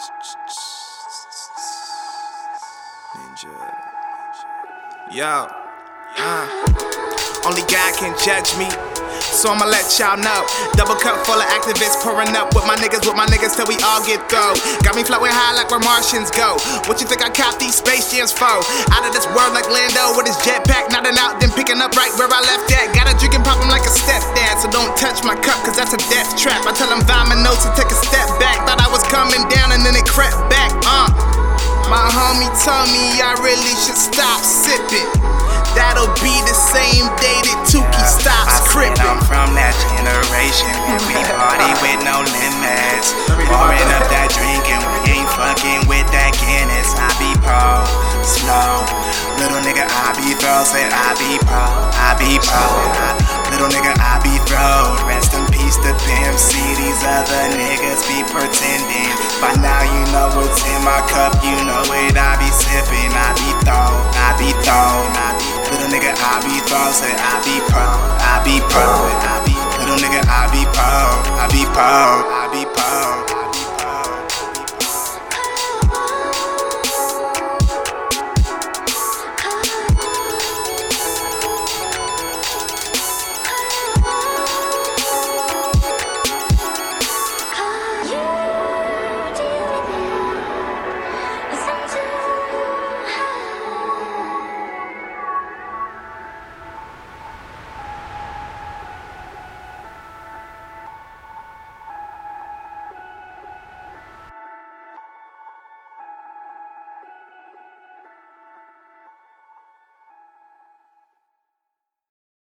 Ninja. Yo, only God can judge me, so I'ma let y'all know. Double cup full of activists pouring up with my niggas till we all get through. Got me floating high like where Martians go. What you think I caught these space jams for? Out of this world like Lando with his jetpack, nodding out, then picking up right where I left at. Got a drink and pop him like a stepdad, so don't touch my cup, cause that's a death trap. I tell him vomit notes and take a step back. Thought I was coming down and then it crept back, My homie told me I really should stop sipping. That'll be the same day that Tuki stops crippin'. I'm from that generation where we party with no limits. Pouring up that drink and we ain't fucking with that Guinness. I be pro, slow. Little nigga, I be throw. Say I be pro, I be pro. Little nigga, I be throw. Rest in peace to Pimp C. These other niggas be pretending. By now you know what's in my cup. You know it, I be sipping. I be throw, I be throw. Little nigga, I be pro, say I be pro, I be pro. Little nigga, I be pro.